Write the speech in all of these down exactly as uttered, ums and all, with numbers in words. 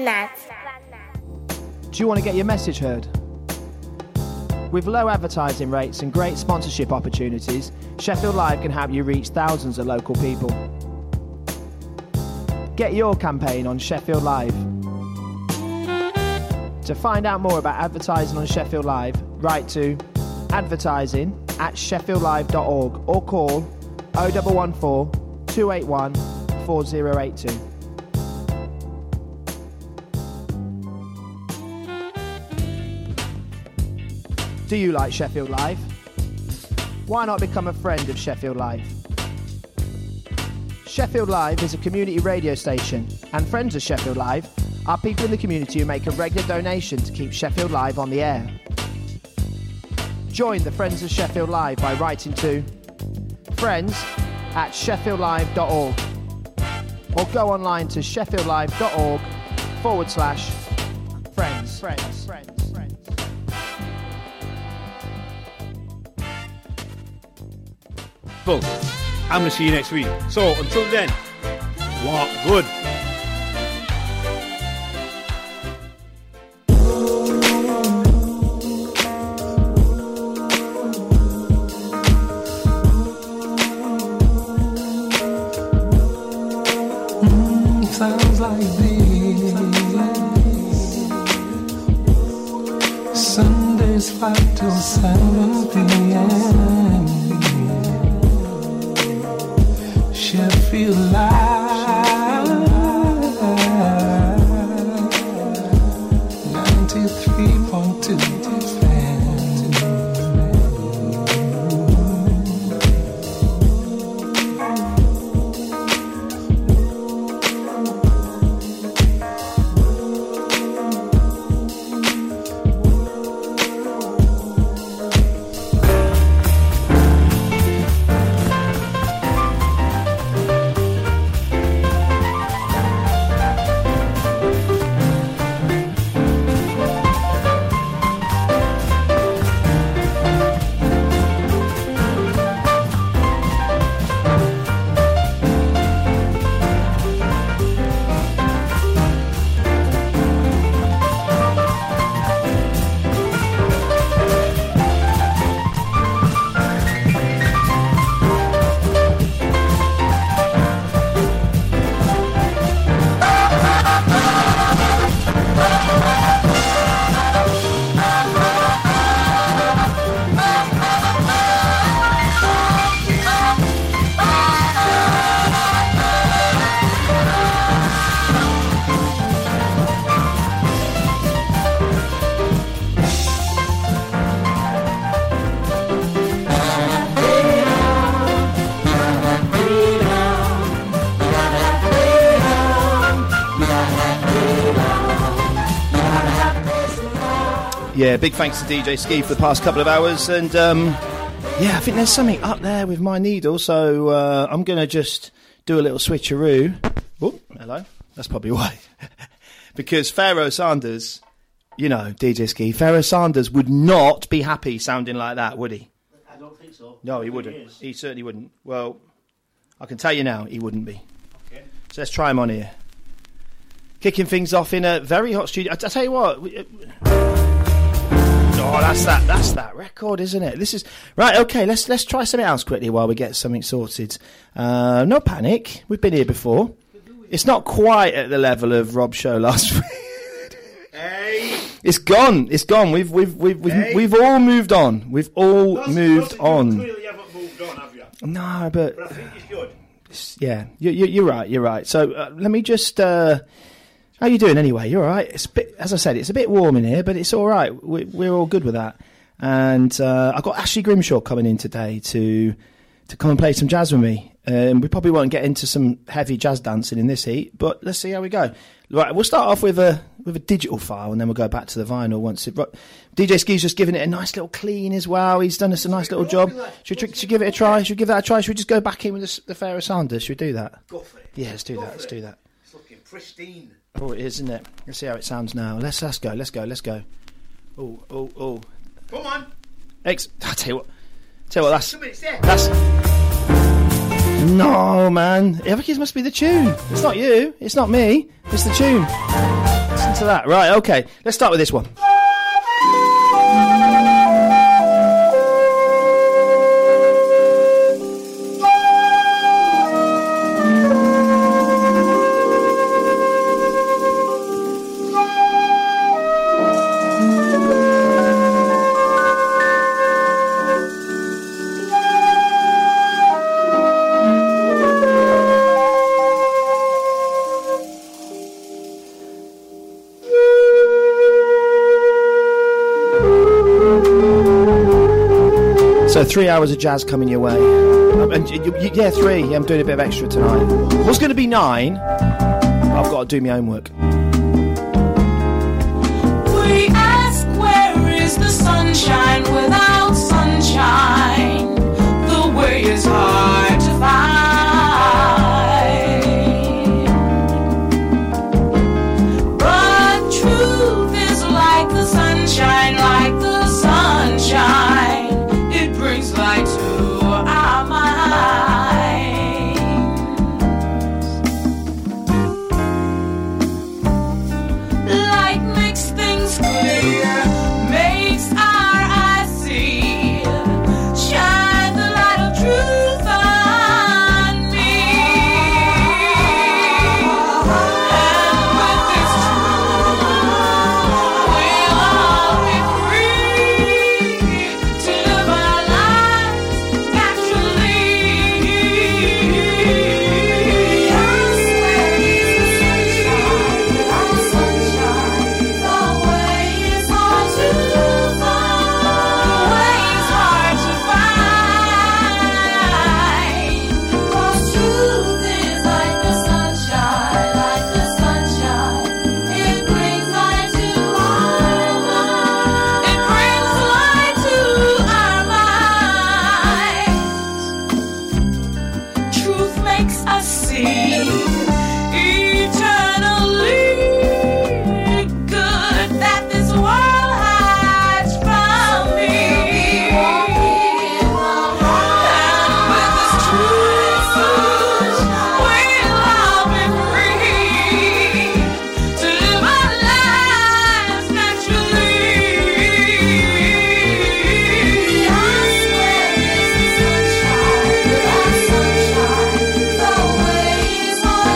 Grandad. Do you want to get your message heard? With low advertising rates and great sponsorship opportunities, Sheffield Live can help you reach thousands of local people. Get your campaign on Sheffield Live. To find out more about advertising on Sheffield Live, write to advertising at sheffield live dot org or call oh one one four, two eight one, four oh eight two. Do you like Sheffield Live? Why not become a friend of Sheffield Live? Sheffield Live is a community radio station, and friends of Sheffield Live are people in the community who make a regular donation to keep Sheffield Live on the air. Join the Friends of Sheffield Live by writing to friends at sheffield live dot org or go online to sheffield live dot org forward slash friends. Friends. Friends. Well, I'm going to see you next week. So, until then, walk good. Mm, sounds like this. Sundays five till seven p.m. Sheffield Live ninety-three point two Yeah, big thanks to D J Ski for the past couple of hours, and um, yeah, I think there's something up there with my needle, so uh, I'm going to just do a little switcheroo. Oh, hello. That's probably why. Because Pharaoh Sanders, you know, D J Ski, Pharaoh Sanders would not be happy sounding like that, would he? I don't think so. No, he wouldn't. He, he certainly wouldn't. Well, I can tell you now, he wouldn't be. Okay. So let's try him on here. Kicking things off in a very hot studio. I, I tell you what... We, Oh, that's that. That's that record, isn't it? This is right. Okay, let's let's try something else quickly while we get something sorted. Uh, no panic. We've been here before. It's not quite at the level of Rob's show last week. Hey, it's gone. It's gone. We've we've we've we've, hey. we've all moved on. We've all That's, moved that's, on. You clearly haven't moved on, have you? No, but, But I think it's good. It's, yeah, you, you, you're right. You're right. So uh, let me just. Uh, how you doing anyway? You're all right. It's a bit, as I said, it's a bit warm in here, but it's all right. We, we're all good with that. And uh, I've got Ashley Grimshaw coming in today to to come and play some jazz with me. Um, we probably won't get into some heavy jazz dancing in this heat, but let's see how we go. Right, we'll start off with a with a digital file, and then we'll go back to the vinyl once it. D J Ski's just giving it a nice little clean as well. He's done us a nice little job. Should we, should we give it a try? Should we give that a try? Should we just go back in with the, the Pharaoh Sanders? Should we do that? Go for it. Yeah, let's do Go that. Let's it. do that. It's looking pristine. Oh, it is, isn't it? Let's see how it sounds now. Let's let's go. Let's go. Let's go. Oh, oh, oh. Come on. Ex- I tell you what. Tell you what. That's Two minutes there. that's. No, man. I think it must be the tune. It's not you. It's not me. It's the tune. to that. Right, okay. Let's start with this one. So three hours of jazz coming your way. Um, and y- y- yeah, three. I'm doing a bit of extra tonight. Was going to be nine. I've got to do my homework. We ask, where is the sunshine without sunshine? The way is hard to find. But truth is like the sunshine, like the sunshine. It brings light to our minds. Light makes things clear, makes our eyes see. Shine the light of truth on me. And with this truth, we'll all be free to live our lives naturally. I swear it's the sunshine, without sunshine, the way is hard to find. The way is hard to find. 'Cause truth is like the sunshine, like the sunshine. It brings light to our minds. It brings light to our minds. Truth makes us see eternally good that this world hides from me. And with this truth, we'll all be free to live our lives naturally. I swear it's the sunshine, without sunshine, the way is hard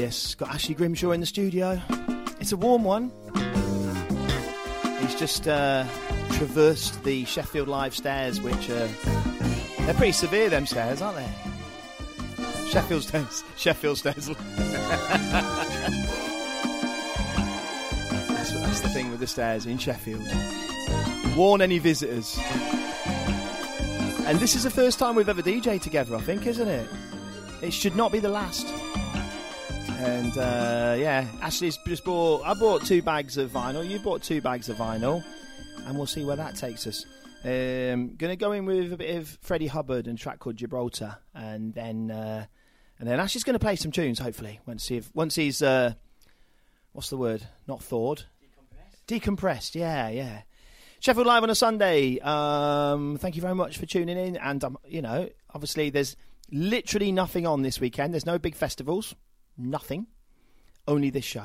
Yes, got Ashley Grimshaw in the studio. It's a warm one. He's just uh, traversed the Sheffield Live stairs, which uh, they're pretty severe, them stairs, aren't they? Sheffield stairs. Sheffield stairs. that's, that's the thing with the stairs in Sheffield. Warn any visitors. And this is the first time we've ever D J'd together, I think, isn't it? It should not be the last. And uh, yeah, Ashley's just bought. I bought two bags of vinyl. You bought two bags of vinyl, and we'll see where that takes us. Um, gonna go in with a bit of Freddie Hubbard and a track called Gibraltar, and then uh, and then Ashley's gonna play some tunes. Hopefully, once he once he's uh, what's the word? Not thawed. Decompressed. Decompressed. Yeah, yeah. Sheffield Live on a Sunday. Um, thank you very much for tuning in. And um, you know, obviously, there's literally nothing on this weekend. There's no big festivals. Nothing. Only this show.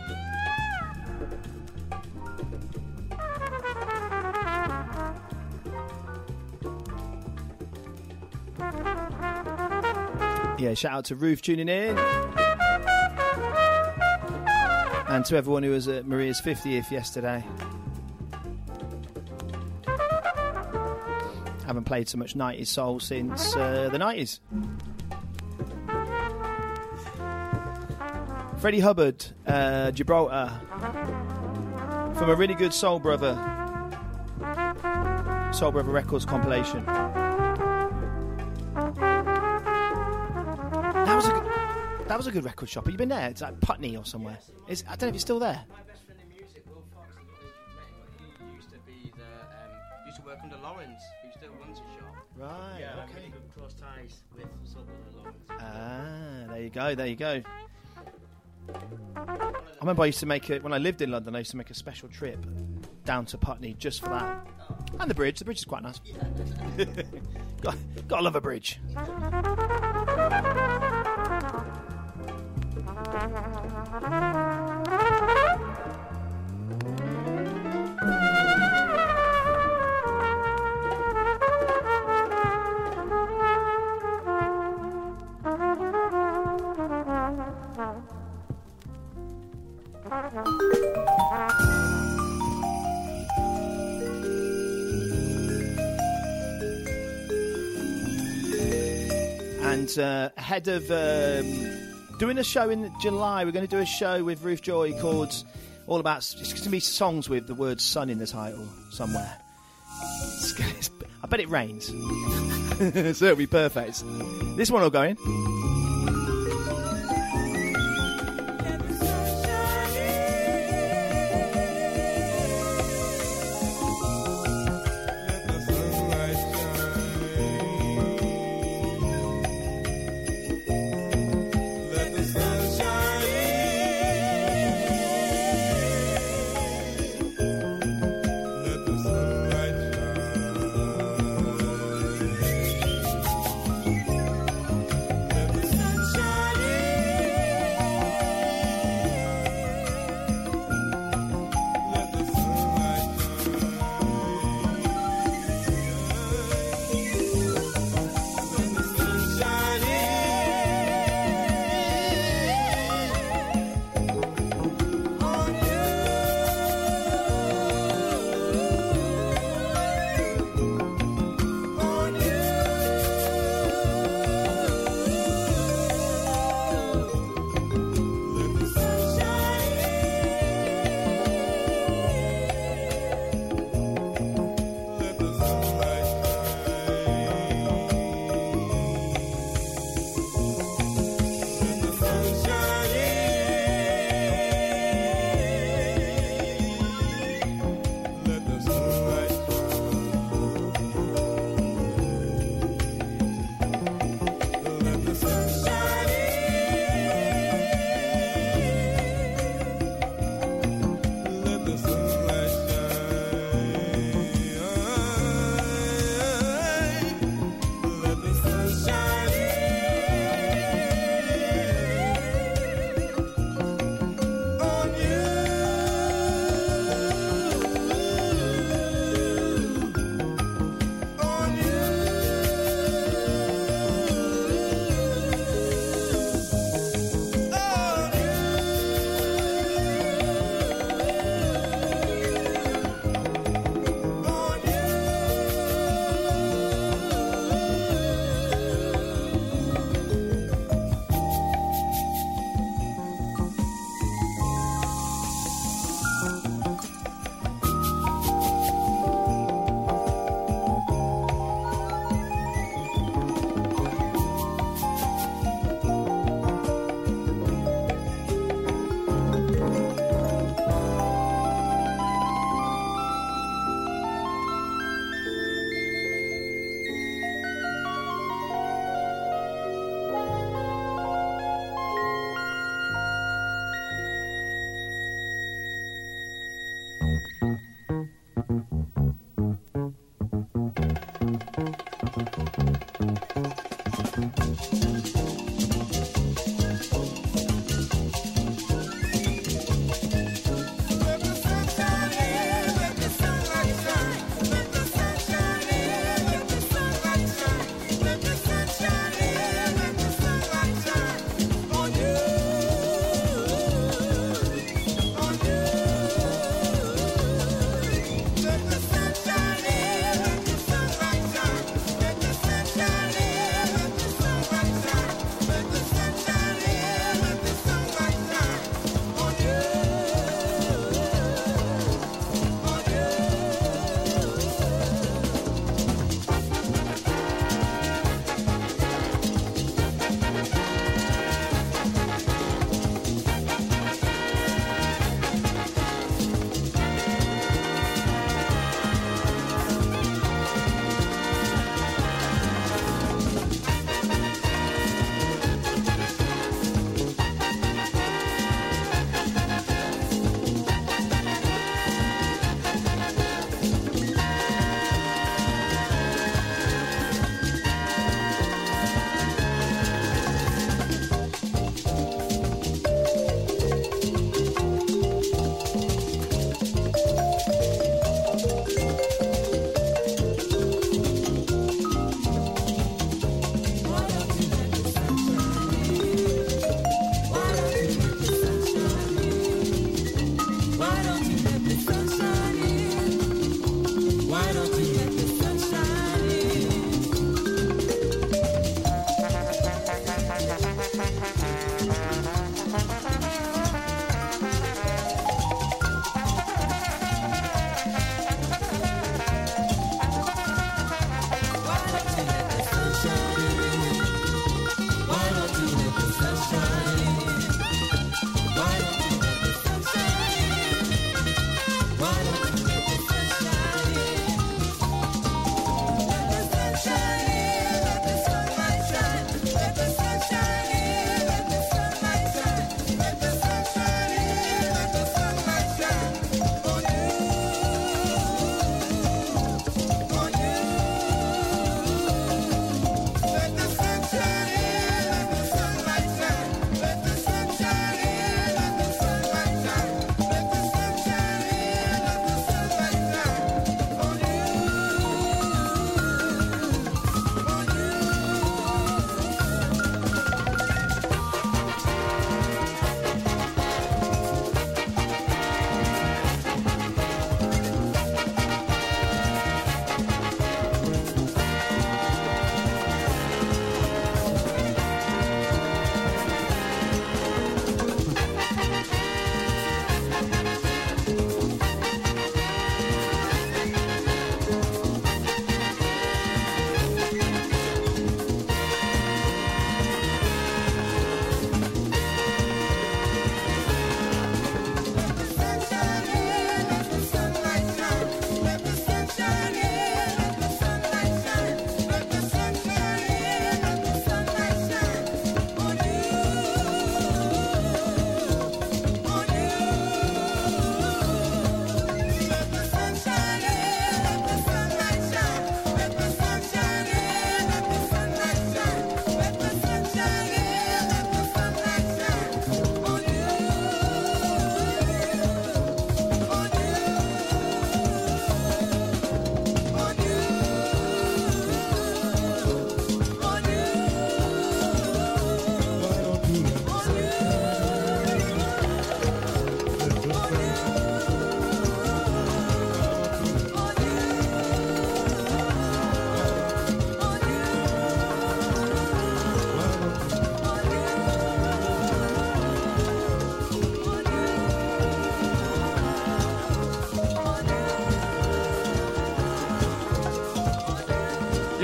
Yeah, shout out to Ruth tuning in. And to everyone who was at Maria's fiftieth yesterday. Haven't played so much nineties soul since uh, the nineties. Freddie Hubbard, uh, Gibraltar. From a really good Soul Brother. Soul Brother Records compilation. That was a good, that was a good record shop. Have you been there? It's like Putney or somewhere. It's, I don't know if it's still there. My best friend in music, Will Fox, he used to be the, um, used to work under Lawrence, who still runs a shop. Right, Yeah, okay. really good close ties with Soul Brother Lawrence. Ah, there you go, there you go. I remember I used to make it, when I lived in London, I used to make a special trip down to Putney just for that. And the bridge, the bridge is quite nice. got, gotta love a bridge. And uh, ahead of um, doing a show in July, we're going to do a show with Ruth Joy called all about. It's going to be songs with the word "sun" in the title somewhere. It's gonna, it's, I bet it rains, so it'll be perfect. This one will go in. Let the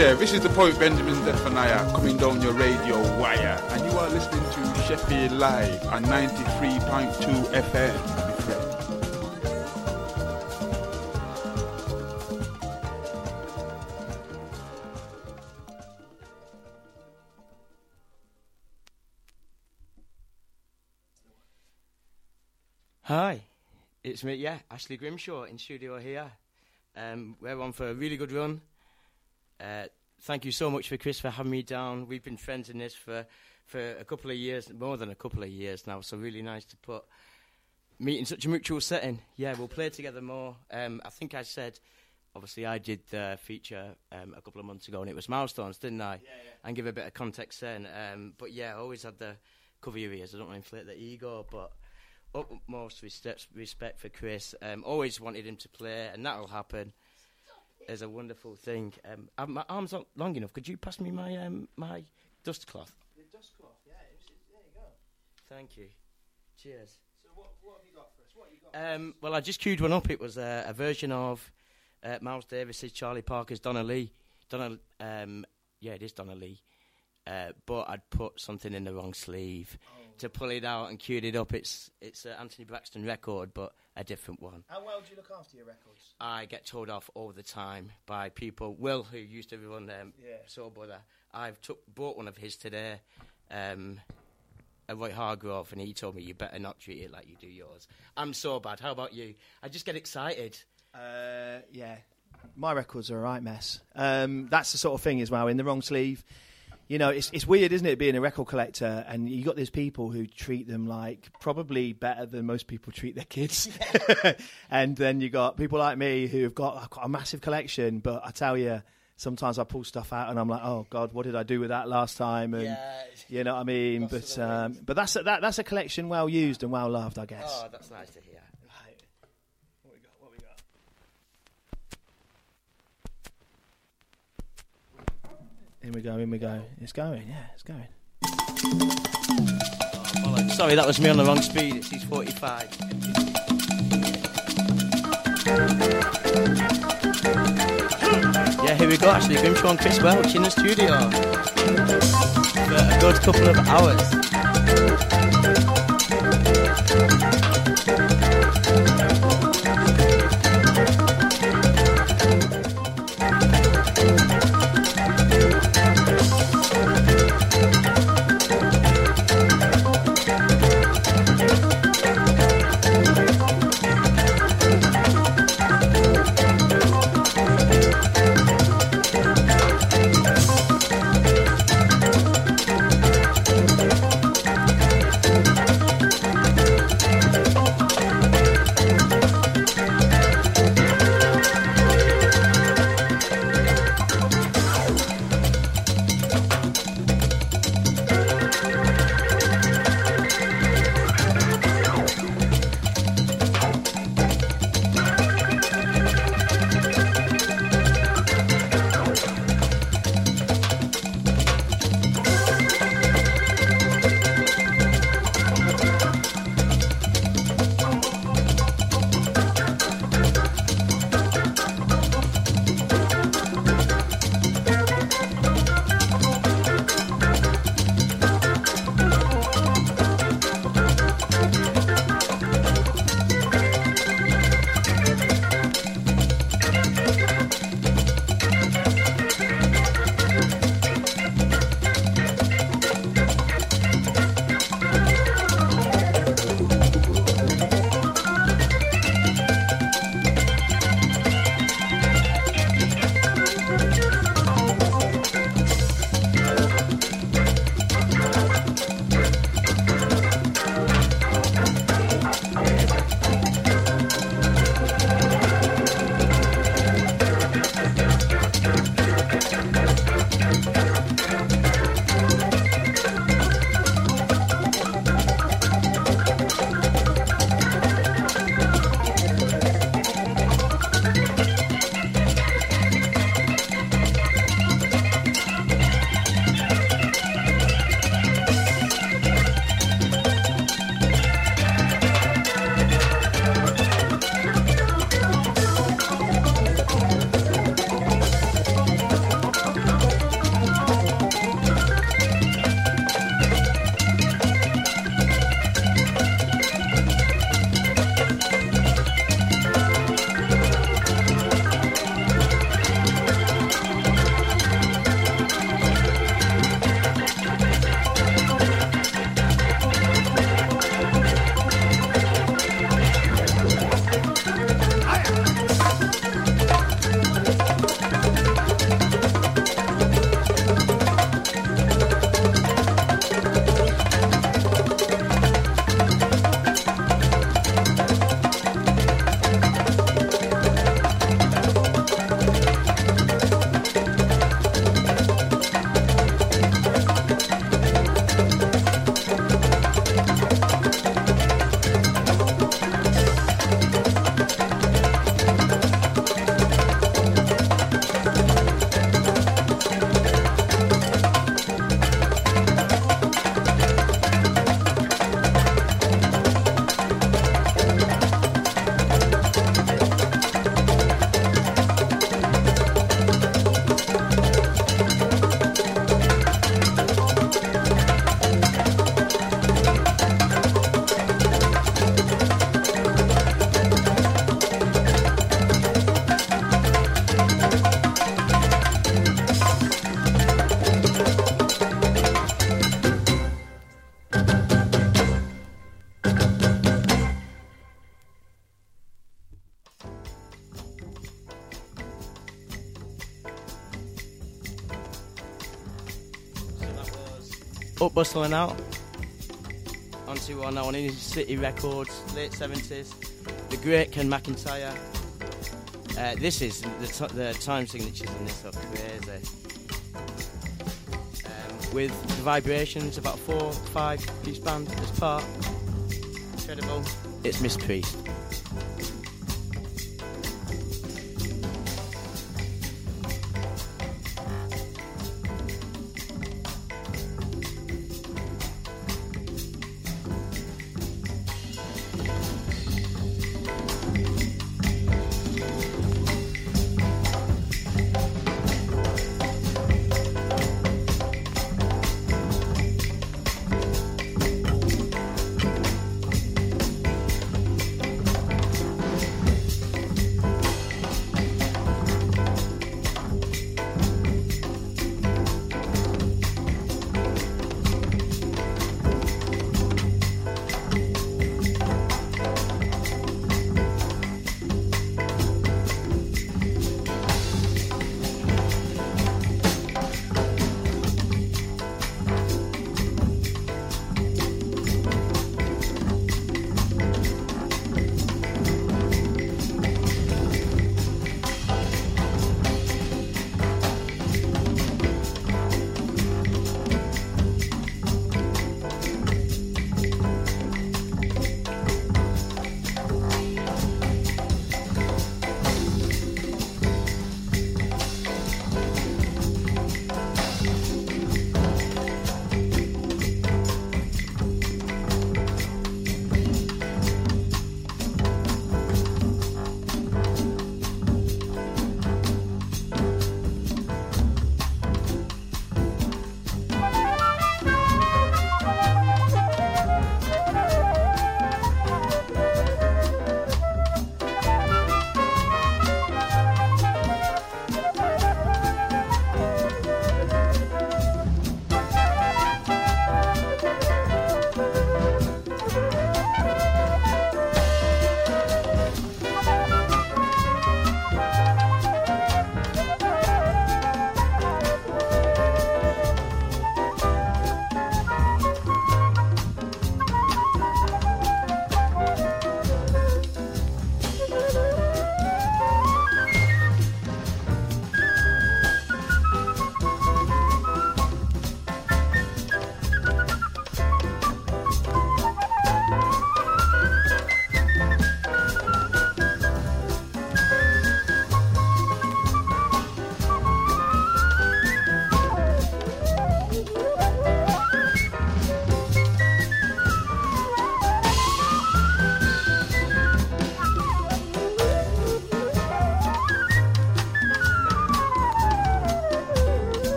Yeah, this is the poet Benjamin Zephaniah coming down your radio wire, and you are listening to Sheffield Live on ninety-three point two F M. my friend. Hi, it's me, yeah, Ashley Grimshaw in studio here. Um, we're on for a really good run. Uh, thank you so much for Chris for having me down. We've been friends in this for, for a couple of years, more than a couple of years now, so really nice to put meet in such a mutual setting. Yeah, we'll play together more. Um, I think I said, obviously I did the feature um, a couple of months ago, and it was Milestones, didn't I? Yeah, yeah. And give a bit of context then. Um, but yeah, I always had the cover your ears. I don't want to inflate the ego, but utmost respect, respect for Chris. Um, always wanted him to play, and that'll happen. It's a wonderful thing. Um, uh, my arm's not long enough. Could you pass me my um, my dust cloth? The dust cloth, yeah. It was, there you go. Thank you. Cheers. So what, what have you got for us? What have you got? Um, well, I just queued one up. It was uh, a version of uh, Miles Davis's Charlie Parker's Donna Lee. Donna, um, yeah, it is Donna Lee. Uh, but I'd put something in the wrong sleeve oh. to pull it out and queued it up. It's it's an Anthony Braxton record, but a different one. How well do you look after your records? I get told off all the time by people. Will, who used to run um, yeah. Soul Brother, I've took, bought one of his today, um, a Roy Hargrove, and he told me you better not treat it like you do yours. I'm so bad. How about you? I just get excited. Uh, yeah, my records are a right mess. Um, that's the sort of thing as well, in the wrong sleeve. You know, it's it's weird, isn't it, being a record collector, and you got these people who treat them like probably better than most people treat their kids. And then you got people like me who have got, got a massive collection, but I tell you, sometimes I pull stuff out and I'm like, oh God, what did I do with that last time? And yeah. you know what I mean? But um, but that's a, that that's a collection well used and well loved, I guess. Oh, that's nice to hear. Right. What we got? What we got? In we go, in we go. It's going, yeah, it's going. Oh, sorry, that was me on the wrong speed. It's his forty-five. Yeah, here we go, actually. Grimshaw and Chris Welch in the studio for a good couple of hours. Up Bustling Out. Onto one now on Inner City Records, late seventies. The great Ken McIntyre. Uh, this is the, t- the time signatures in this are crazy. Um, with the Vibrations, about four, five piece band as part. Incredible. It's Miss Priest. Thank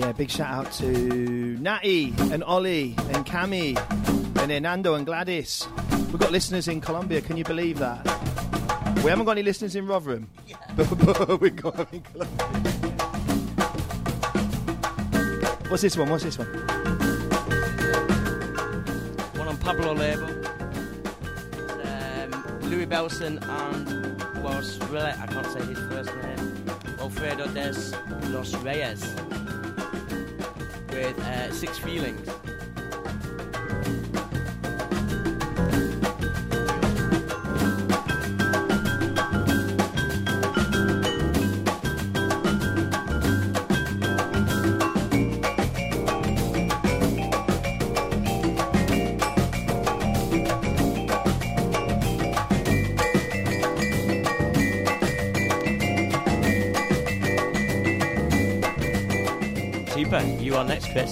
yeah, big shout out to Natty and Ollie and Cami and Hernando and Gladys. We've got listeners in Colombia, can you believe that? We haven't got any listeners in Rotherham, yeah. but we've got them in Colombia. What's this one? What's this one? One on Pablo label. Um, Louis Belson and was really, I can't say his first name. Alfredo des Los Reyes with uh, Six Feelings. You are next, Chris.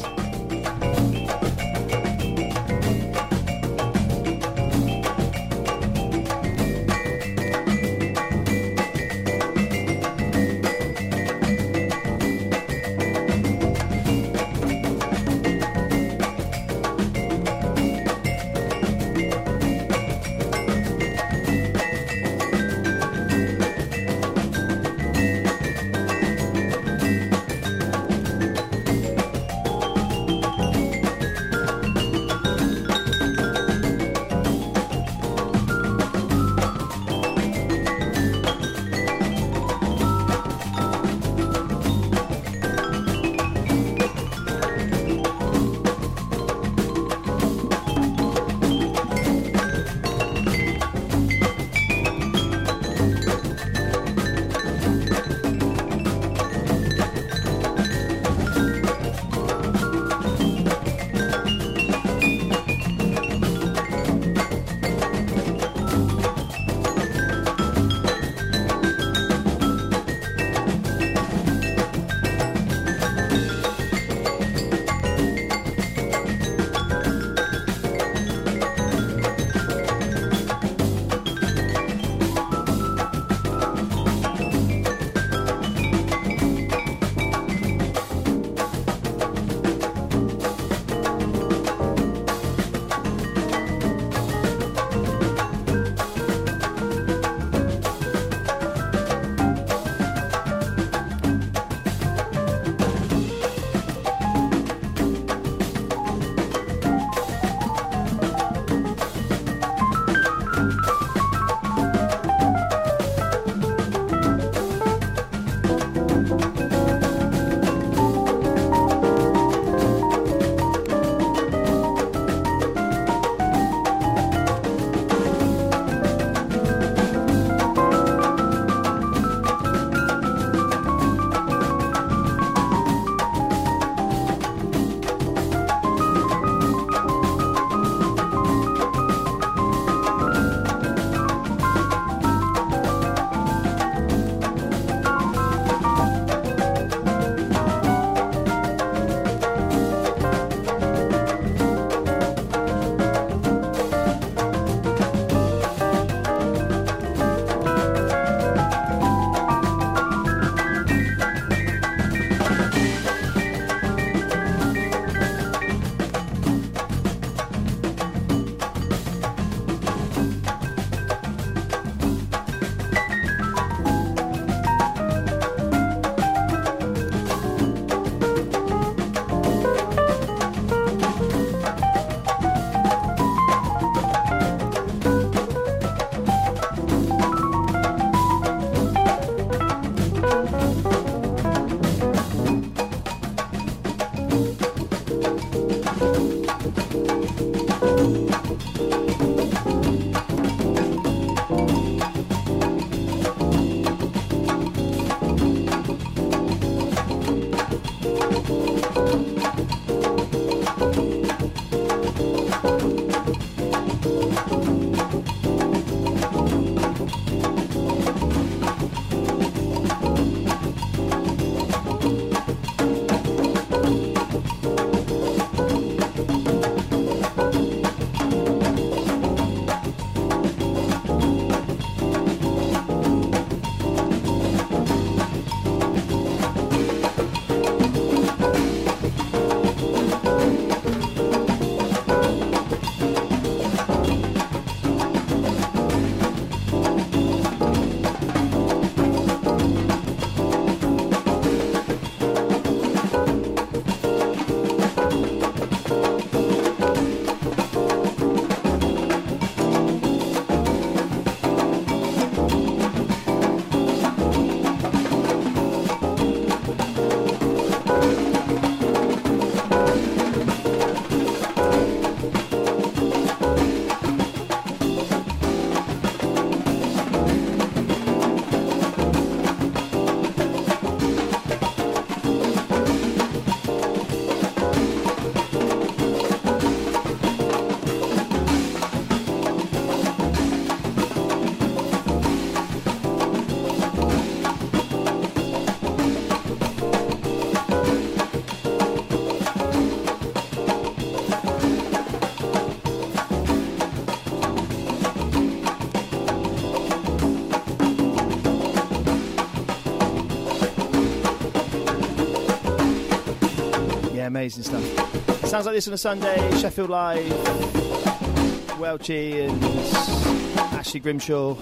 amazing stuff. Sounds like this on a Sunday. Sheffield Live, Welchie and Ashley Grimshaw.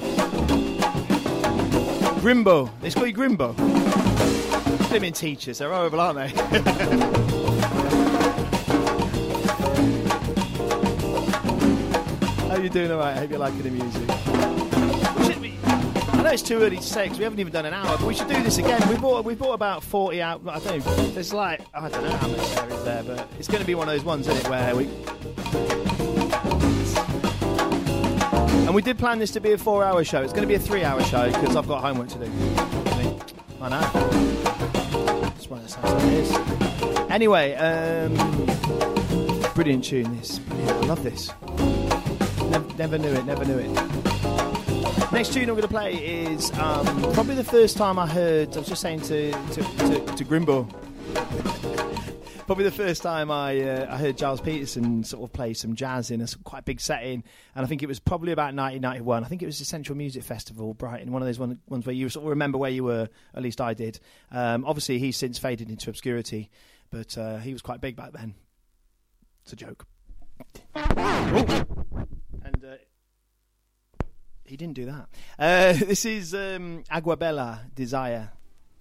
Grimbo. It's called Grimbo. They mean teachers. They're horrible, aren't they? How are you doing? All right. I hope you're liking the music. We should be, I know it's too early to say because we haven't even done an hour, but we should do this again. We bought we bought about forty out. I don't know. There's like I don't know how much there is there, but it's going to be one of those ones, isn't it, where we. And we did plan this to be a four-hour show. It's going to be a three-hour show because I've got homework to do. I know. That's why that's how it is. Anyway, um, brilliant tune. This, brilliant. I love this. Never, never knew it. Never knew it. Next tune I'm going to play is um, probably the first time I heard. I was just saying to to, to, to Grimbo. Probably the first time I uh, I heard Giles Peterson sort of play some jazz in a quite big setting, and I think it was probably about nineteen ninety-one. I think it was the Central Music Festival, Brighton, one of those one, ones where you sort of remember where you were. At least I did. Um, obviously, he's since faded into obscurity, but uh, he was quite big back then. It's a joke. Oh. And uh, he didn't do that. Uh, this is um, Aguabella, Desire.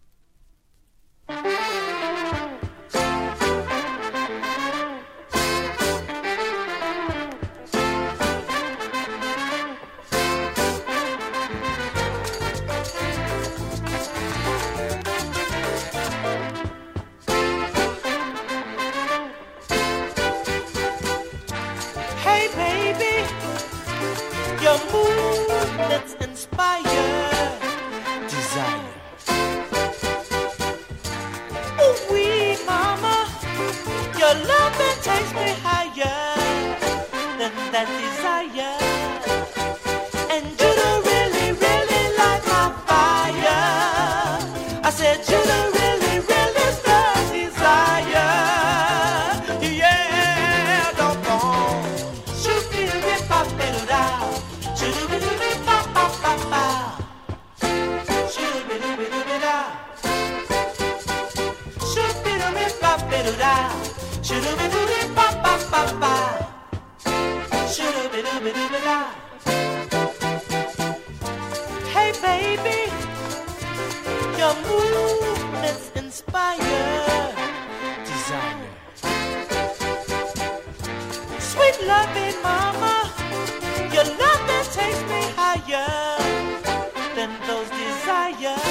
Hey baby, your movements inspire desire. Sweet loving mama, your love that takes me higher than those desires.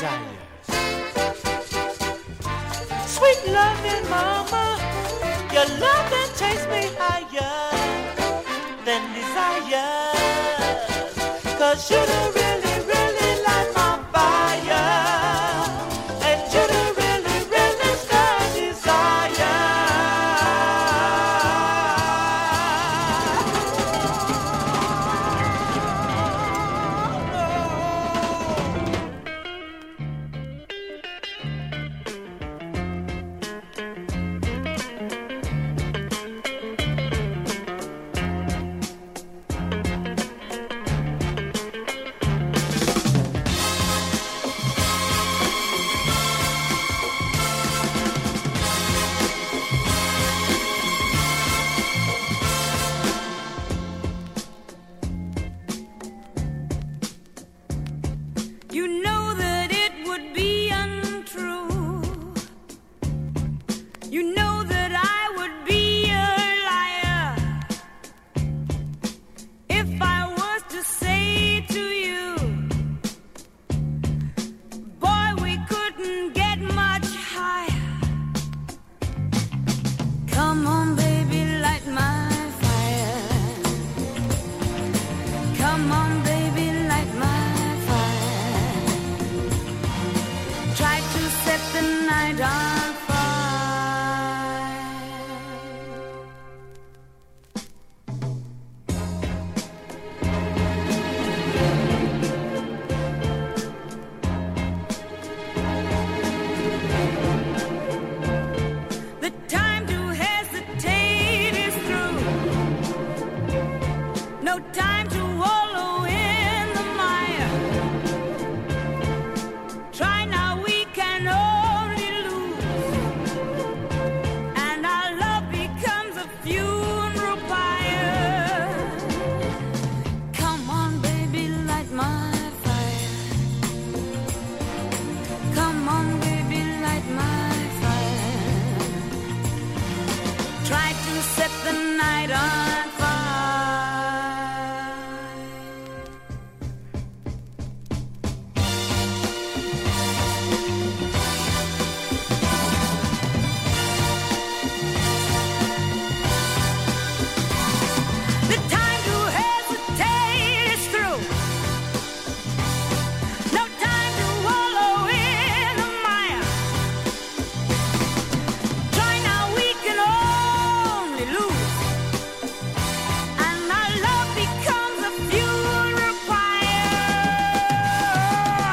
desires. Sweet loving mama, your love that takes me higher than desires. Cause you don't really